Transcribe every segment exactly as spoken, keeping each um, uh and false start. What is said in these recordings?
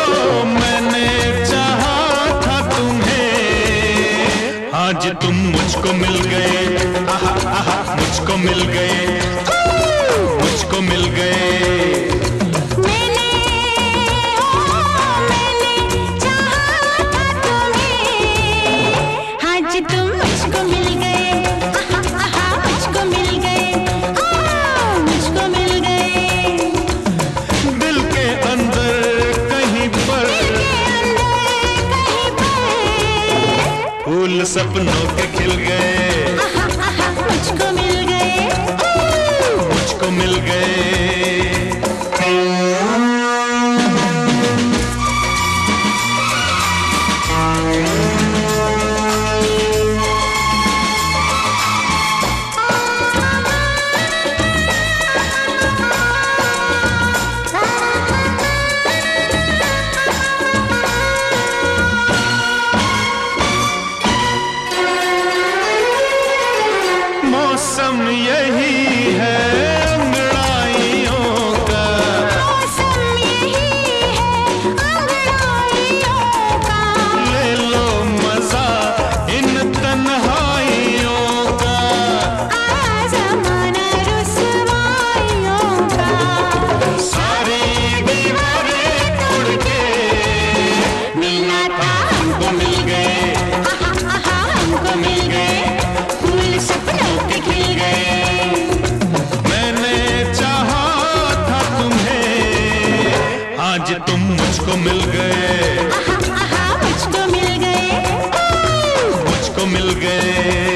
मैंने चाहा था तुम्हें, आज तुम मुझको मिल गए। आहा आहा मुझको मिल गए, मुझको मिल गए। मैंने ओ मैंने चाहा था तुम्हें, आज तुम मुझको मिल गए। आहा आहा मुझको मिल गए, ओ मुझको मिल गए। दिल के अंदर कहीं पर, दिल के अंदर कहीं पर फूल सपनों के खिल गए। आहा आहा मुझको मिल गए, मुझको मिल गए। मौसम यही है अंगड़ाइयों का, मौसम यही है अंगड़ाइयों का। ले लो मजा इन तन्हाइयों का। आ ज़माना रुसवाइयों का। सारी दीवारें तोड़ के मिलना था हमको मिल गए। आहा आहा हमको मिल गए, फूल सपनों के खिल गए। मैंने चाहा था तुम्हें, आज तुम मुझको मिल गए। आहा आहा मुझको मिल गए, मुझको मिल गए।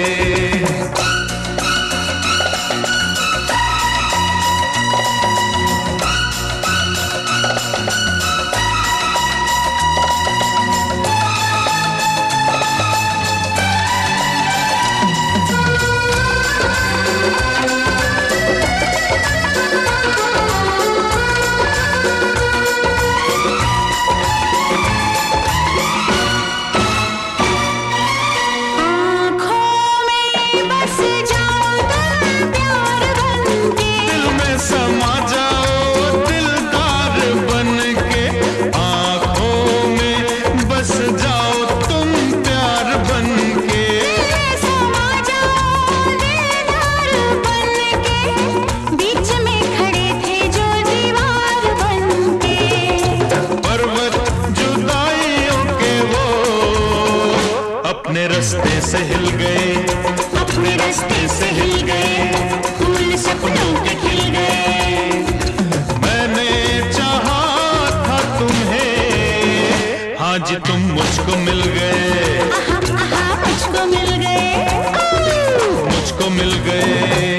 आँखों में बस जाओ तुम प्यार बनके। दिल में समा जाओ दिलदार बन के। आँखों में बस जाओ तुम प्यार बन के। समा जाओ दिलदार बनके, बीच में खड़े थे जो दीवार बनके। पर्वत जुदाइयों के वो अपने रास्ते से हिल गए। अपने रास्ते से हिल गए, फूल सपनों के खिल गए। मैंने चाहा था तुम्हें, आज तुम मुझको मिल गए। आहा आहा मुझको मिल गए, मुझको मिल गए।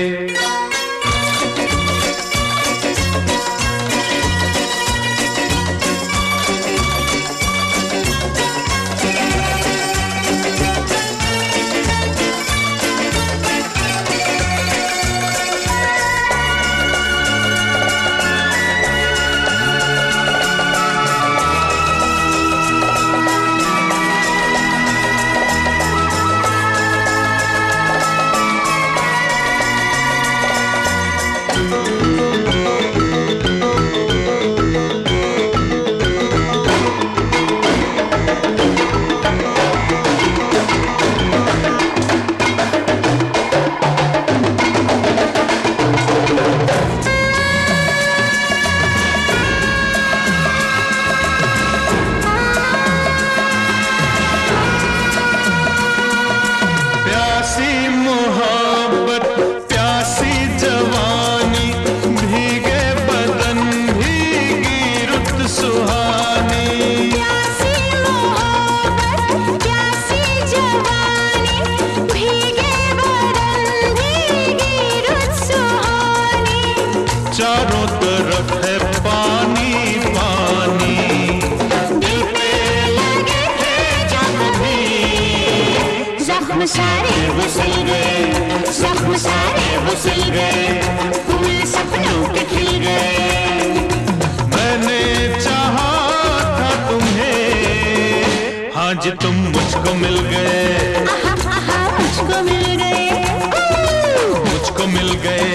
प्यासी मोहब्बत प्यासी जवानी, भीगे बदन भीगी रुत सुहानी। प्यासी मोहब्बत प्यासी जवानी, भीगे बदन भीगी रुत सुहानी। चारों तरफ है पानी पानी, दिल पे लगे थे जख्म, जख्म सारे घुसल गए, जख्म सारे घुसल गए, फूल सपनों के खिल गए। मैंने चाहा था तुम्हें, आज तुम मुझको मिल गए। आहा आहा मुझको मिल गए, मुझको मिल गए।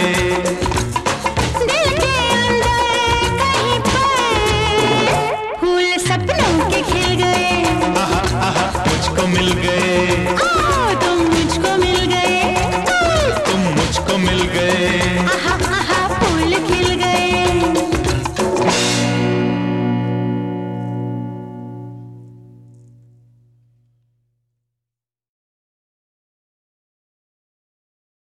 दिल के अंदर कहीं पर फूल सपनों मिल गए।